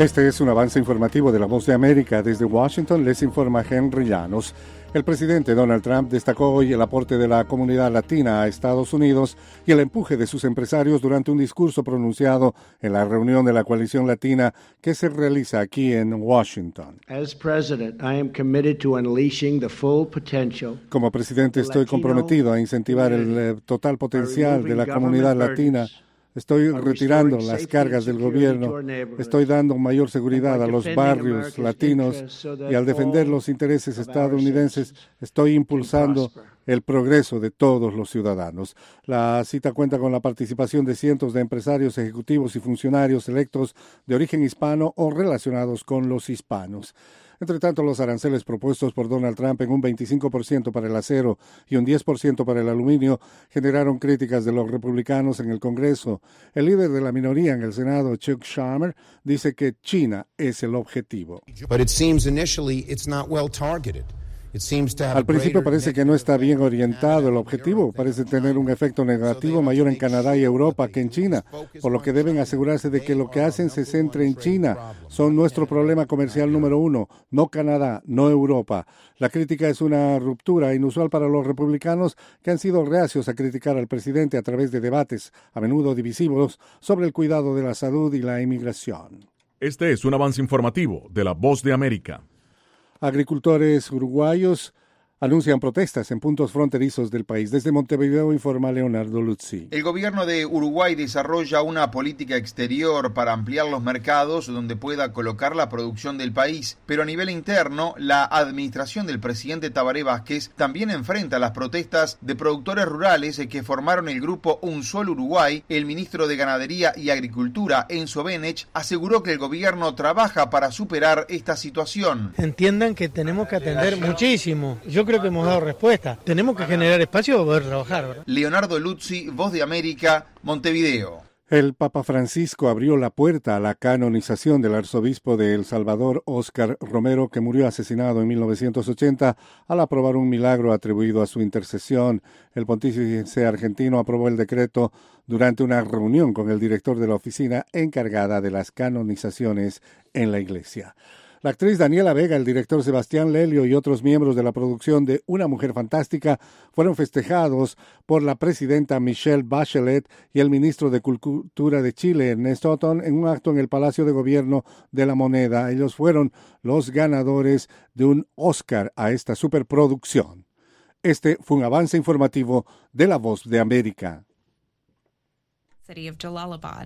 Este es un avance informativo de La Voz de América. Desde Washington les informa Henry Llanos. El presidente Donald Trump destacó hoy el aporte de la comunidad latina a Estados Unidos y el empuje de sus empresarios durante un discurso pronunciado en la reunión de la coalición latina que se realiza aquí en Washington. Como presidente estoy comprometido a incentivar el total potencial de la comunidad latina. Estoy retirando las cargas del gobierno, estoy dando mayor seguridad a los barrios latinos y al defender los intereses estadounidenses estoy impulsando el progreso de todos los ciudadanos. La cita cuenta con la participación de cientos de empresarios, ejecutivos y funcionarios electos de origen hispano o relacionados con los hispanos. Entre tanto, los aranceles propuestos por Donald Trump en un 25% para el acero y un 10% para el aluminio generaron críticas de los republicanos en el Congreso. El líder de la minoría en el Senado, Chuck Schumer, dice que China es el objetivo. Al principio parece que no está bien orientado el objetivo, parece tener un efecto negativo mayor en Canadá y Europa que en China, por lo que deben asegurarse de que lo que hacen se centre en China. Son nuestro problema comercial número uno, no Canadá, no Europa. La crítica es una ruptura inusual para los republicanos que han sido reacios a criticar al presidente a través de debates, a menudo divisivos, sobre el cuidado de la salud y la inmigración. Este es un avance informativo de La Voz de América. Agricultores uruguayos anuncian protestas en puntos fronterizos del país. Desde Montevideo informa Leonardo Luzzi. El gobierno de Uruguay desarrolla una política exterior para ampliar los mercados donde pueda colocar la producción del país, pero a nivel interno, la administración del presidente Tabaré Vázquez también enfrenta las protestas de productores rurales que formaron el grupo Un Sol Uruguay. El ministro de Ganadería y Agricultura, Enzo Benech, aseguró que el gobierno trabaja para superar esta situación. Entiendan que tenemos que atender muchísimo. Yo creo que hemos dado respuesta. Tenemos que generar espacio para poder trabajar, ¿verdad? Leonardo Luzzi, Voz de América, Montevideo. El Papa Francisco abrió la puerta a la canonización del arzobispo de El Salvador, Óscar Romero, que murió asesinado en 1980 al aprobar un milagro atribuido a su intercesión. El pontífice argentino aprobó el decreto durante una reunión con el director de la oficina encargada de las canonizaciones en la Iglesia. La actriz Daniela Vega, el director Sebastián Lelio y otros miembros de la producción de Una Mujer Fantástica fueron festejados por la presidenta Michelle Bachelet y el ministro de Cultura de Chile, Ernesto Otón, en un acto en el Palacio de Gobierno de la Moneda. Ellos fueron los ganadores de un Oscar a esta superproducción. Este fue un avance informativo de La Voz de América. City of Jalalabad.